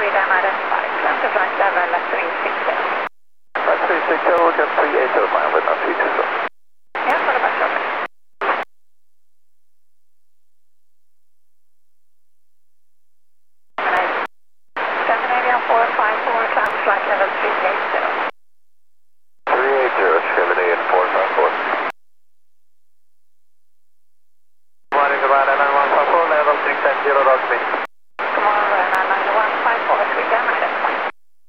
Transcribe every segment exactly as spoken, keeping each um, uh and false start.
Sweden identified. Climb to flight level three six zero. Flight three six zero, get three eight zero, fine with three two zero. Yeah, for the back over. Scandinavian four five four, climb flight level three eight zero. three eight zero, Scandinavian four five four. Morning, goodbye, nine one five four, level six eight zero, dot me. Come on, nine one five four, Sweden identified.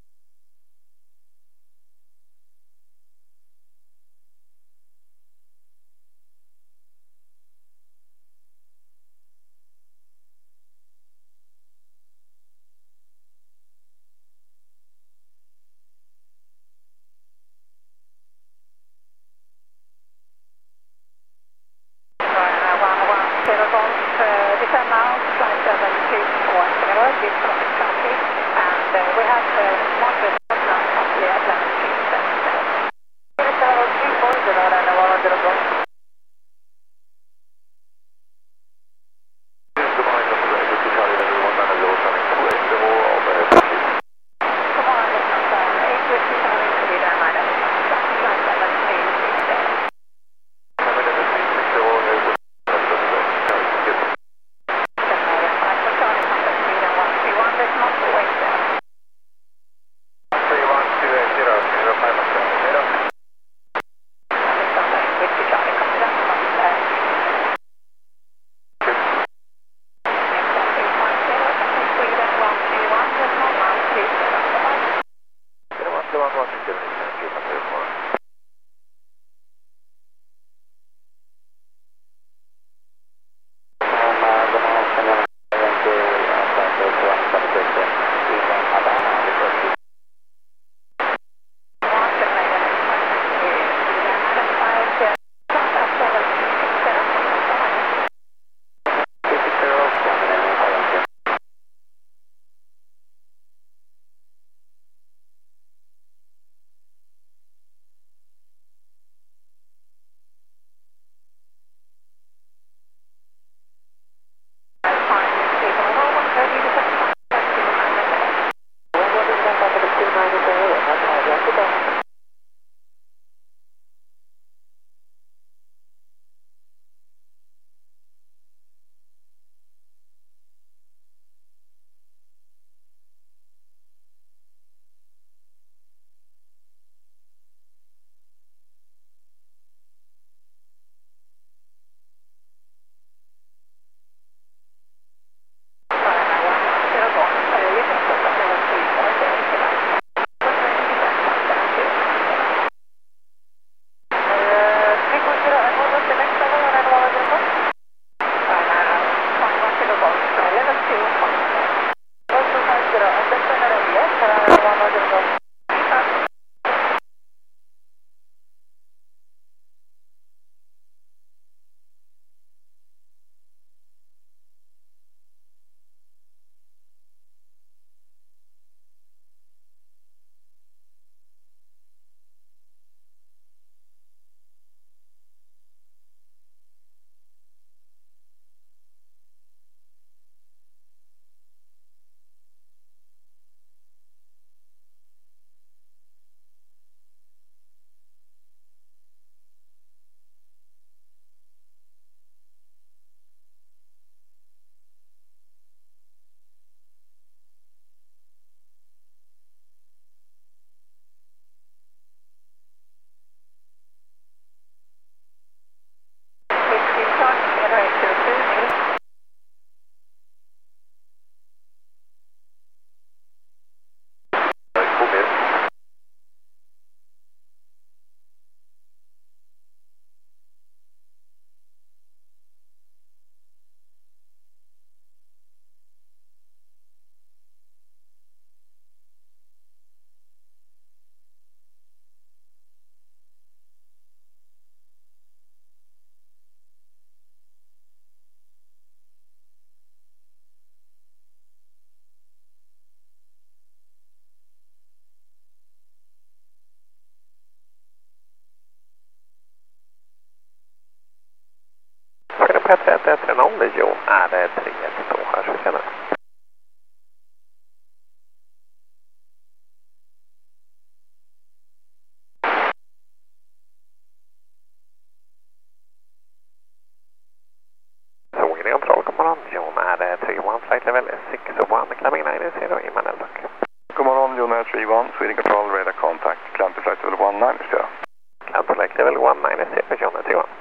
Descend now, flight level three four zero, this traffic traffic, and uh, we have uh, Madrid now from the Atlantic three seven zero. three four zero, and one zero go. Good morning, Doctor Ray. This is Charlie Level one nine zero, turning two eight zero, over Turkey. Come on, this is uh, eight whiskey Charlie Sweden identified, flight level three six zero. Coming in the three six zero, here's the Petter ett ett tre noll, John är det tre ett två här, så känner jag. level six one, climbing nine zero, Emmanuel Dock. God morgon, John Air three one, Sweden Control, radar contact, climb to flight level one nine zero. Climb to flight level one nine zero, John Air three one.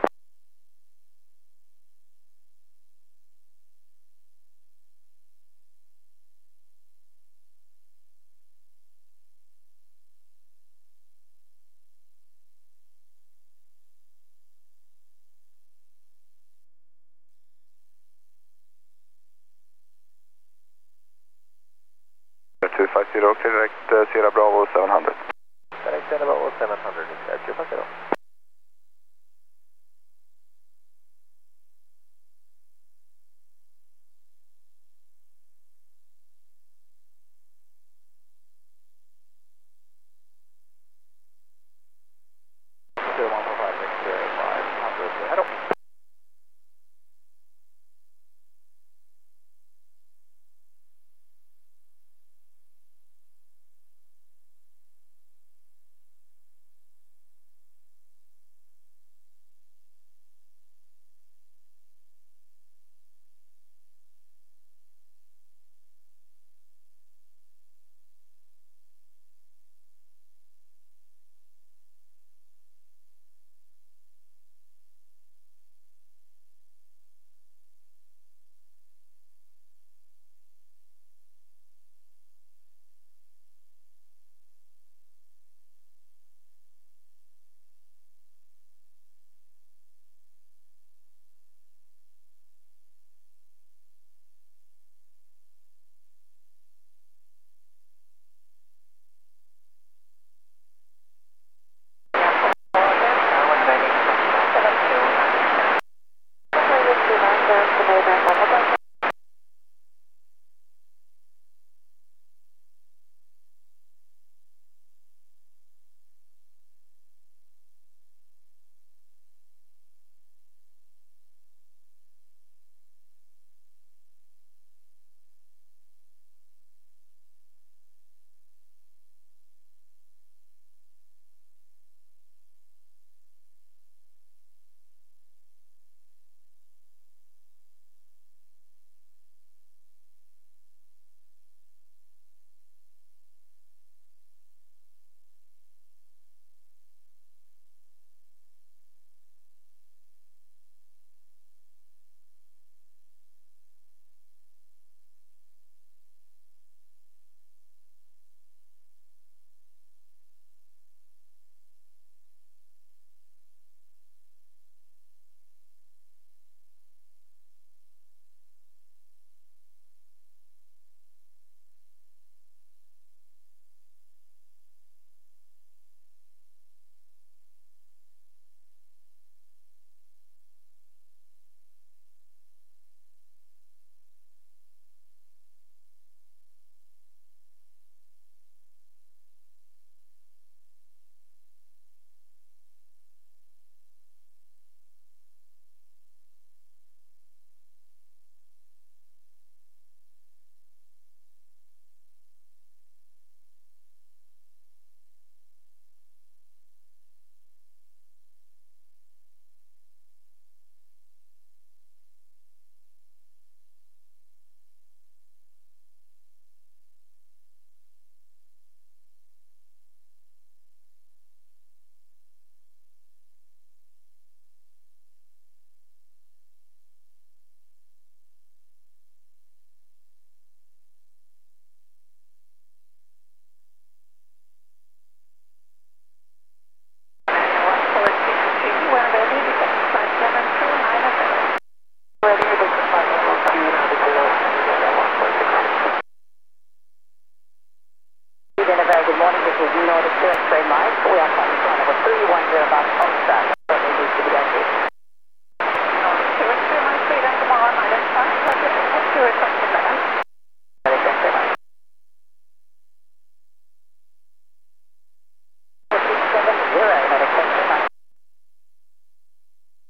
two five zero, direct uh, Sierra Bravo seven hundred. Direct Sierra Bravo seven hundred, two five zero. Good morning, this is Nordic X-ray Mike. We are calling flight number three one zero about Ulster. Currently due to the engine. Nordic X-ray Mike, Sweden, tomorrow, nine and five, subject to Stuart, twenty-seven. Nordic X-ray Mike. six seven zero, Nordic X-ray Mike.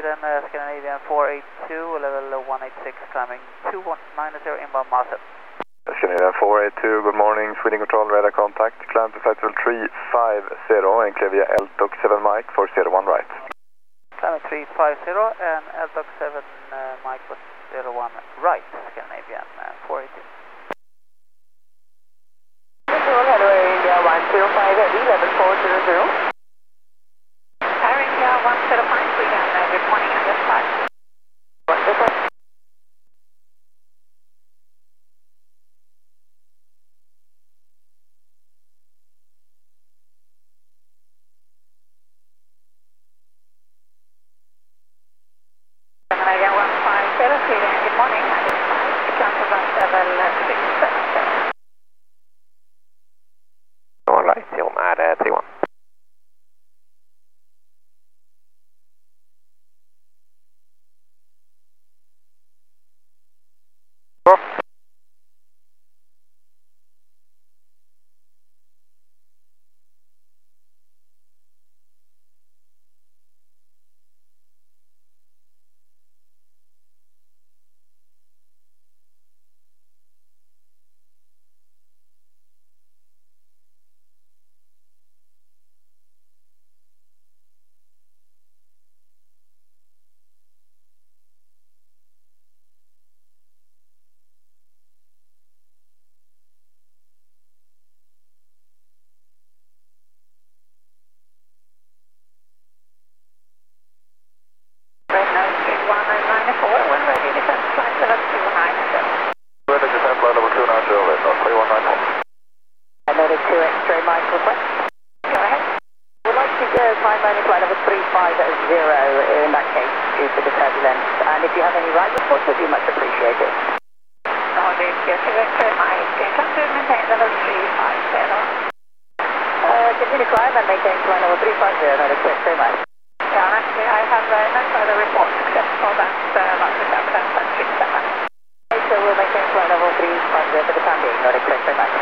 Sweden, uh, Scandinavian four eight two, level one eight six, climbing two one nine zero, inbound Marcel. Scandinavian four eight two, good morning, Sweden Control, radar contact, climb to flight level three five zero, and clear via L T O C seven Mike for zero one right. Climbing three five zero and L T O C seven uh, Mike for zero one right, Scandinavian uh, four eight two. Control, hello Air India one zero five heavy, level four zero zero. Air India one zero five, Sweden, uh, good morning, and just five. Wonderful. Scandinavian one five zero, Sweden, good morning, and just five. Cancel bus level six seven seven. All right, John är three one. In that case, due to the turbulence, and if you have any ride reports, would be much appreciated. Nordic, Victor Mike, come to maintain level three five zero. Uh, continue climb and maintain climb level three five zero, Nordic, Victor Mike. Yeah, actually, I have uh, no further reports except for that uh, about the turbulence at three seven. Okay, so we'll maintain climb level three five zero for the time being, Nordic, Victor Mike.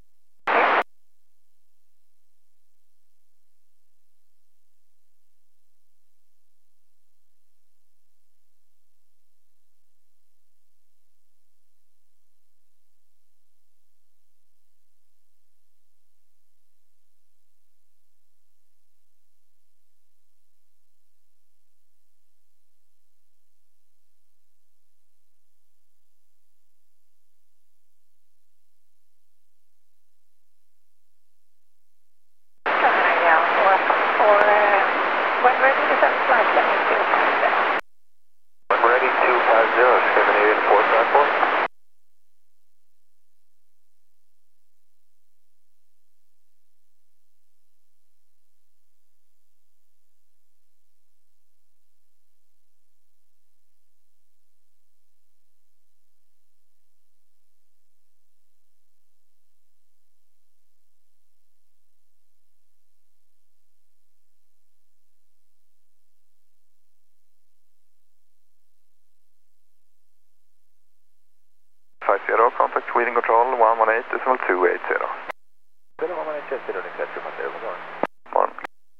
five zero, contact Sweden Control, one one eight decimal two eight zero. Sweden one one eight zero, Nick, that's your Mateo, good morning. Morning.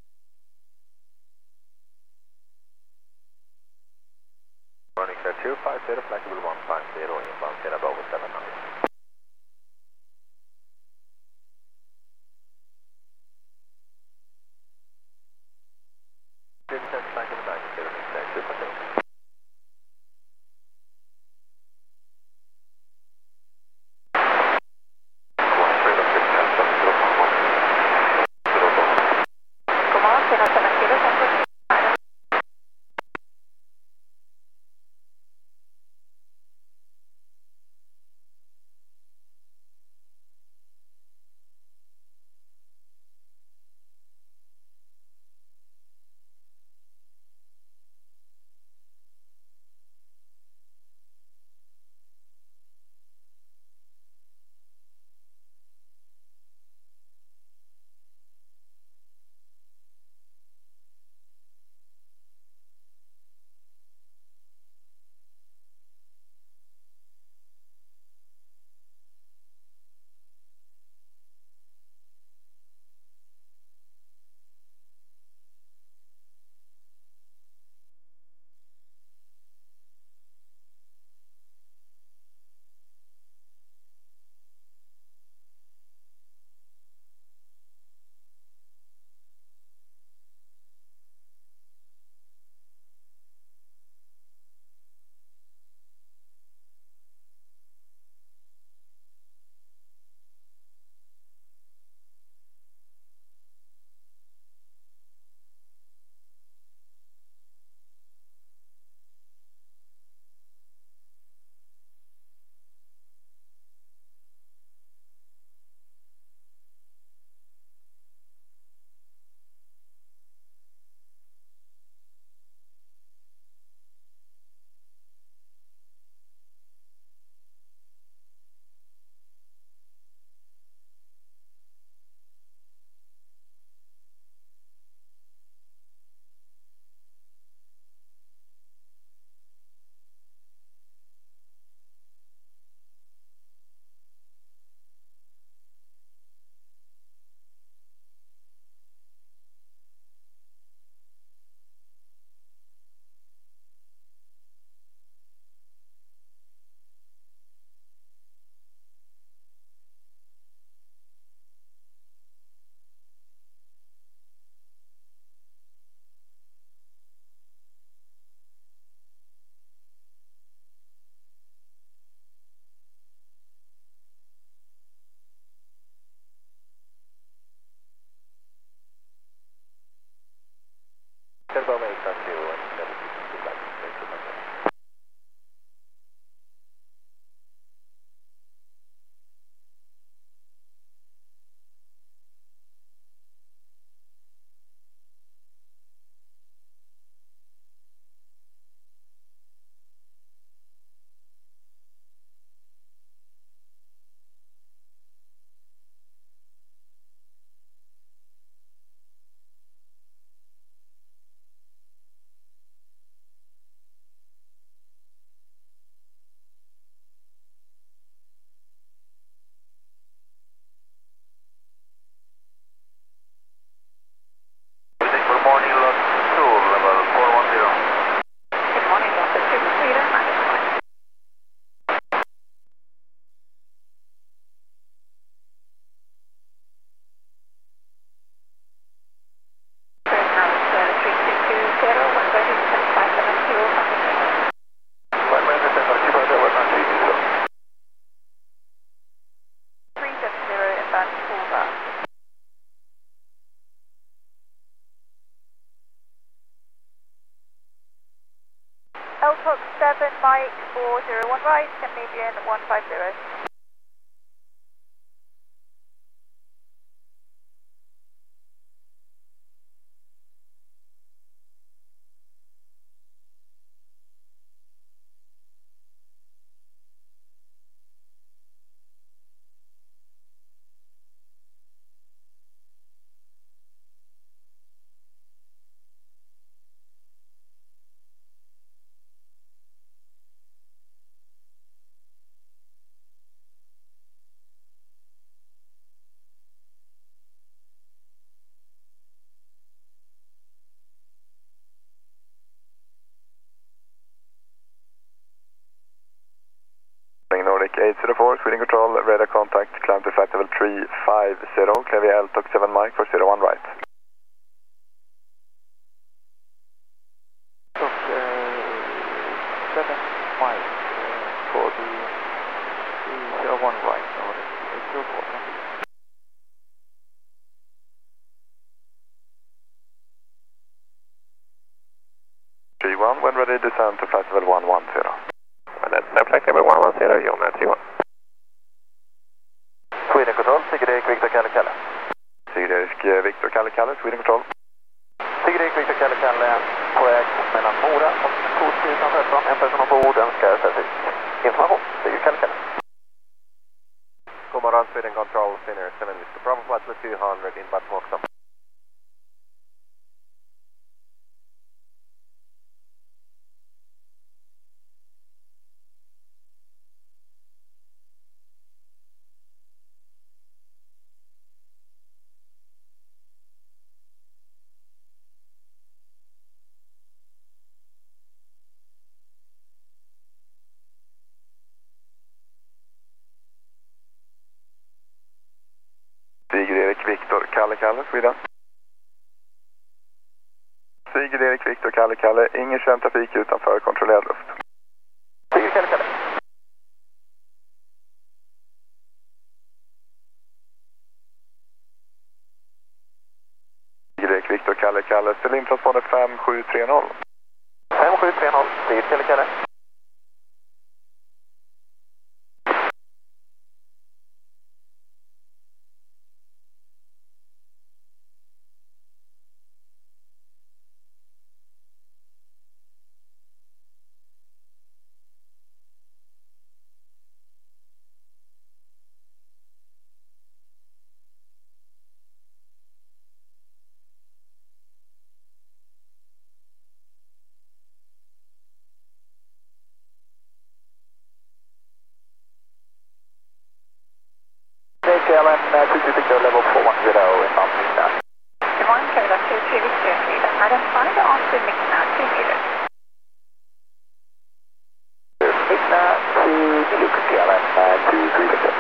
Morning, clear two five zero, flight level one five zero, inbound Sierra Bravo seven nine. Distance flight level nine zero, Nick, that's your Mateo. Eltox seven Mike four zero one right, Canadian one five zero. Nordic eight zero four, Sweden Control, radar contact, climb to flight level three five zero, clear via Eltox seven Mike for zero one right. Eltox seven Mike for the zero one right, Nordic eight zero four. three one, when ready, descend to flight level one one zero. And that's flight level one one zero, John at three one. Sweden Control, Sigrid Victor Kalle Kalle. Sigrid Victor Kalle Kalle, Sweden Control. Sigrid Victor Kalle Kalle på väg mellan Mora och Torsby tretton. En person ombord önskar trafik. Information, Sigrid Kalle Kalle. God morgon, Sweden Control, Finnair seven, Mister Bravo, flight level two hundred in Bad Moxham. Sigrid Victor Kalle Kalle, Sweden. Sigrid Victor Kalle Kalle, ingen känd trafik utanför kontrollerad luft. Sigrid Kalle Kalle. Sigrid Victor Kalle Kalle, ställ in transponder fem sju tre noll. fem sju tre noll, Sigrid Kalle Kalle. Kevin, uh, two two Victor, level four one zero, inbound Mixnav. Good morning, Kevin, two three Victor, Sweden. Identify the onboard Mixnav, two meters. Mixnav to Luke, Kevin, uh, two three Victor.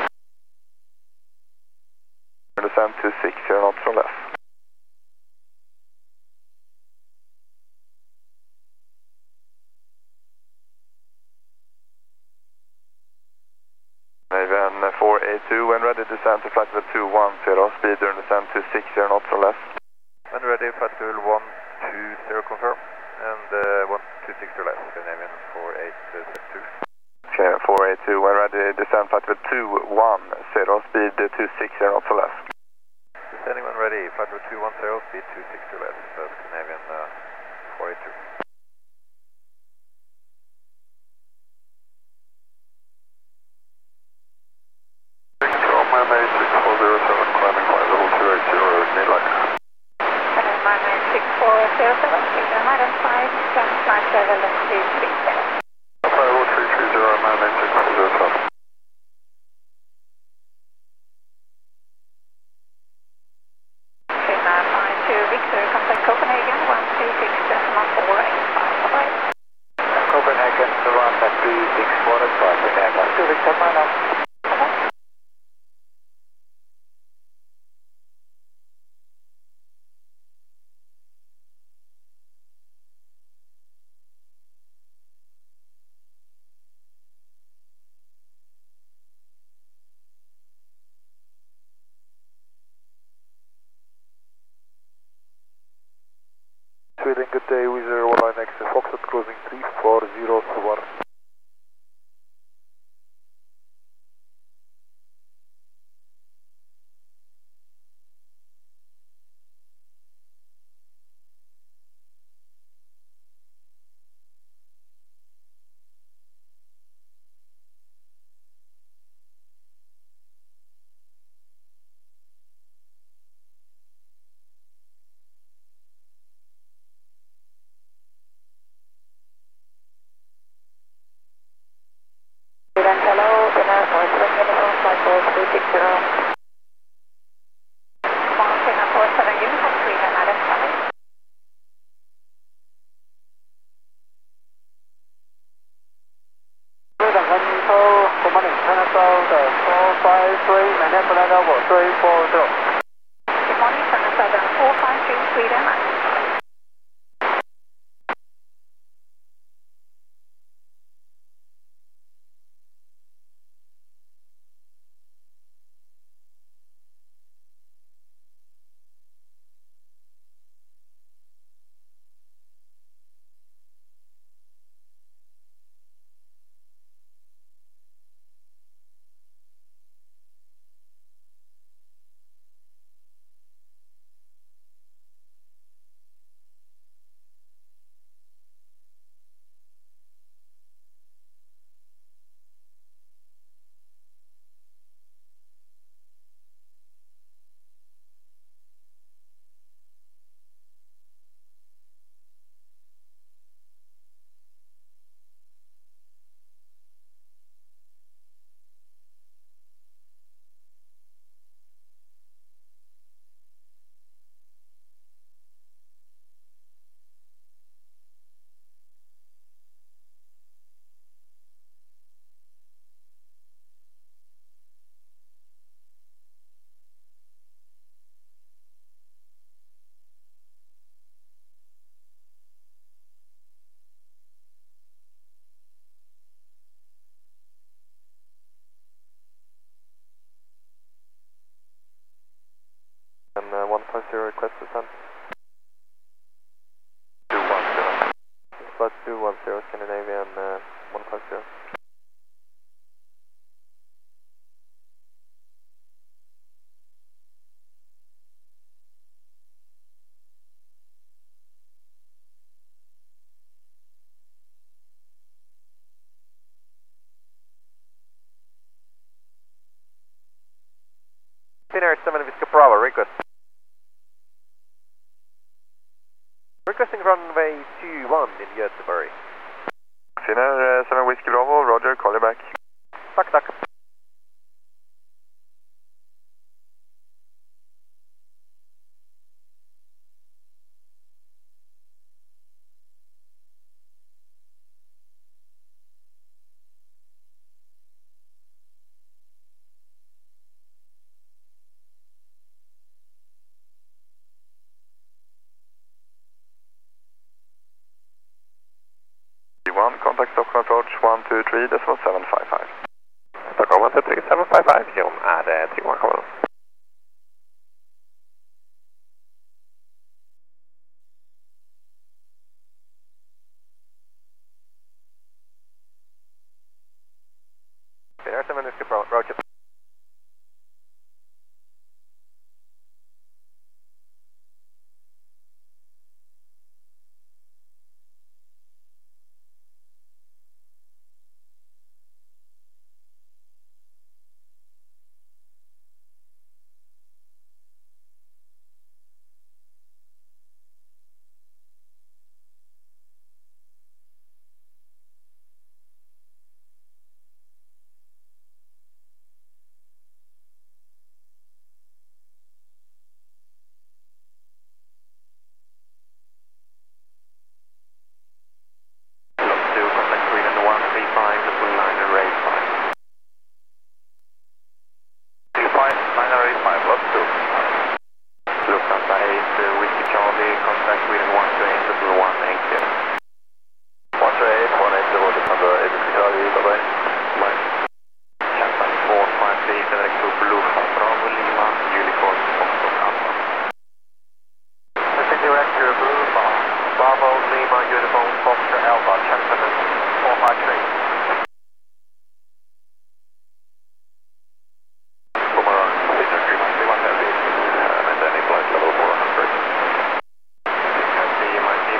Descend to six zero knots from left. Maven four eight two, when ready, descend to flight level two one zero, speed during descent to six zero knots from left. When ready, flight level one two zero confirm, and uh, one two six to left, Scandinavian four eight two. Okay, four eight two, when ready, descend flight level two one zero, speed two six zero knots from left. Descending when ready, flight level two one zero, speed two six to left, uh, Scandinavian uh, four eight two. six four zero seven, Sweden, identify, climb flight level three three zero. Level three three zero, man nine six one zero seven. Sweden, five two Victor, contact Copenhagen, one two six decimal four eight five. Bye-bye. Copenhagen, one two six four eight five, one two Victor, man up. one five zero, request to send. two one zero. Bus two one zero, Scandinavian uh, one five zero. Finnair seven Whiskey Bravo, request. Requesting runway two one in Göteborg. Finnair uh, seven Whiskey Bravo, roger, call you back. Tack, tack. one, contact Stockholm approach one two three, decimal seven five five. Stockholm one two three seven five five, John är tre one sju.